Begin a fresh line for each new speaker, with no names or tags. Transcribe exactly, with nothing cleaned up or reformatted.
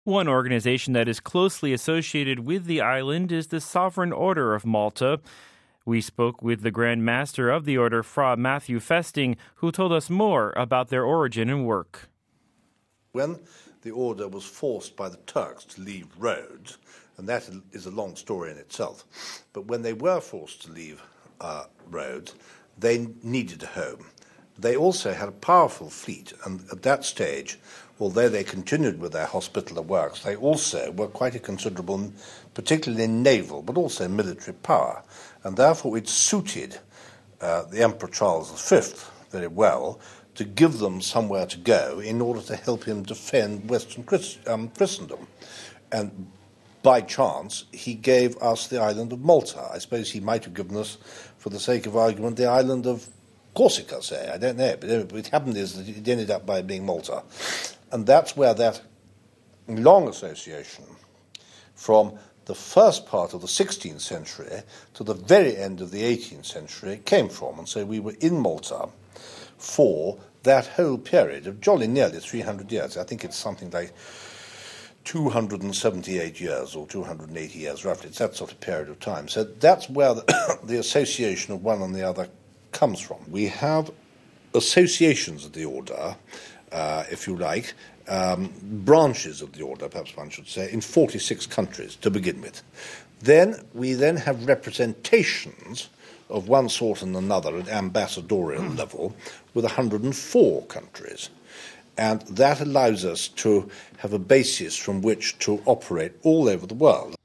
One organization that is closely associated with the island is the Sovereign Order of Malta. We spoke with the Grand Master of the Order, Fra Matthew Festing, who told us more about their origin and work.
When the order was forced by the Turks to leave Rhodes, and that is a long story in itself, but when they were forced to leave uh, Rhodes, they needed a home. They also had a powerful fleet, and at that stage, although they continued with their hospitaller works, they also were quite a considerable, particularly naval, but also military power. And therefore it suited uh, the Emperor Charles the Fifth very well to give them somewhere to go in order to help him defend Western Christ- um, Christendom. And by chance, he gave us the island of Malta. I suppose he might have given us, for the sake of argument, the island of Corsica, say, I don't know, but it happened is that it ended up by being Malta. And that's where that long association from the first part of the sixteenth century to the very end of the eighteenth century came from. And so we were in Malta for that whole period of jolly nearly three hundred years. I think it's something like two hundred seventy-eight years or two hundred eighty years, roughly. It's that sort of period of time. So that's where the, the association of one and the other comes from. We have associations of the order, uh, if you like, um, branches of the order, perhaps one should say, in forty-six countries to begin with. Then we then have representations of one sort and another at ambassadorial level with one hundred four countries. And that allows us to have a basis from which to operate all over the world.